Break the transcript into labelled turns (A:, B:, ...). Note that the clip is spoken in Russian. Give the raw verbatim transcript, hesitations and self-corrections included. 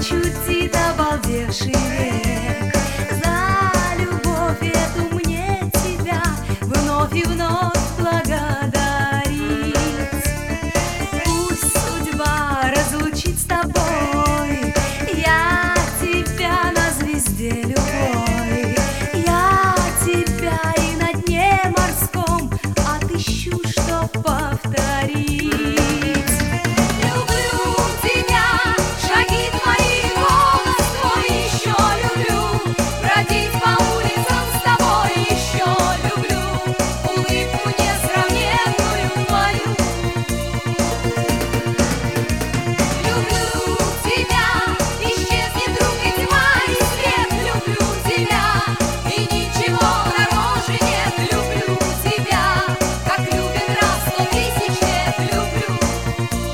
A: чудит обалдевший век. За любовь эту мне тебя вновь и вновь благодарить. Пусть судьба разлучит с тобой, я тебя на звезде любой. Я тебя и на дне морском отыщу, чтоб повторить.
B: Исчезнет друг и тьма, и свет, люблю тебя, и ничего